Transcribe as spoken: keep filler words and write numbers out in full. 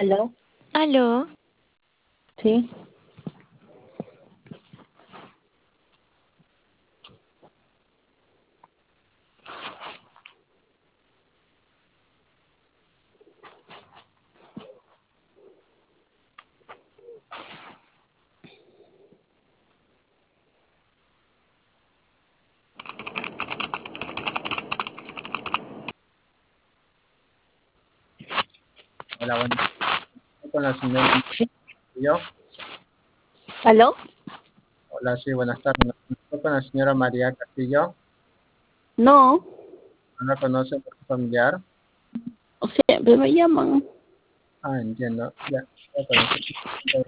¿Aló? Aló, Sí. Hola, buenas tardes. Con la señora Sí. Castillo. ¿Aló? Hola, sí, buenas tardes. Estoy con la señora María Castillo. No, ¿No la conoce por su familiar? siempre me llaman. Ah, entiendo. Ya, ya conocí.